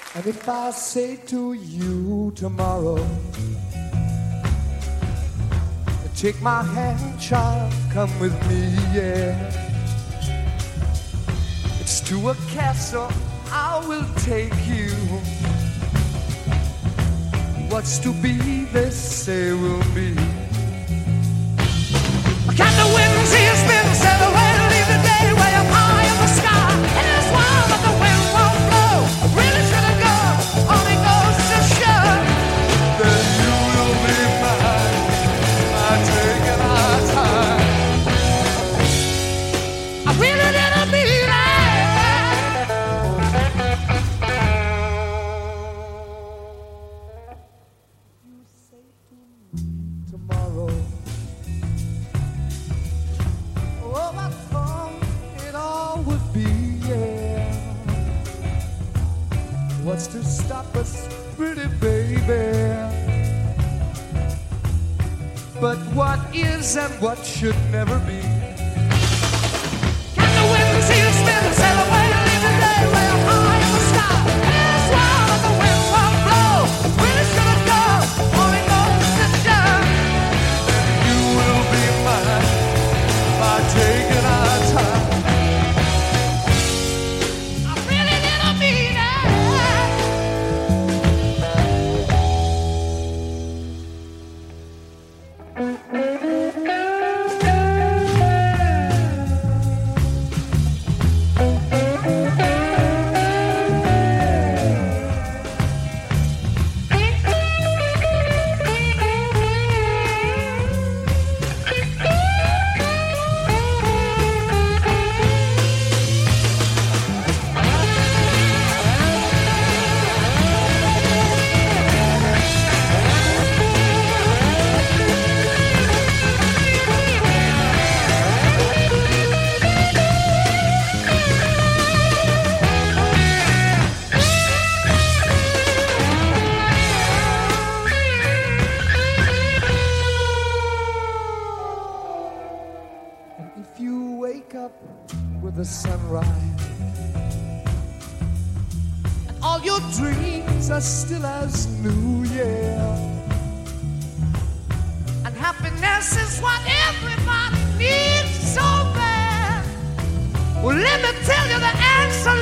And if I say to you tomorrow, take my hand, child, come with me, yeah. It's to a castle I will take you. What's to be, they say will be. Can the wind see a spin, sail away to leave the day way up high in the sky? And it's wild, but the wind won't blow. I really shouldn't go, only goes to show that you will be mine. I'm taking our time. I really didn't mean it. You say to me tomorrow, oh, I thought it all would be, yeah. What's to stop us, pretty baby? But what is and what should never be? Can the wind see the spin and sail away to leave the day way up high in the sky? It's wild, but the wind won't blow. Really shouldn't go, only goes to show that you will be mine by taking our time. I really didn't mean it. If you wake up with the sunrise and all your dreams are still as new, yeah, and happiness is what everybody needs so bad, well, let me tell you the answer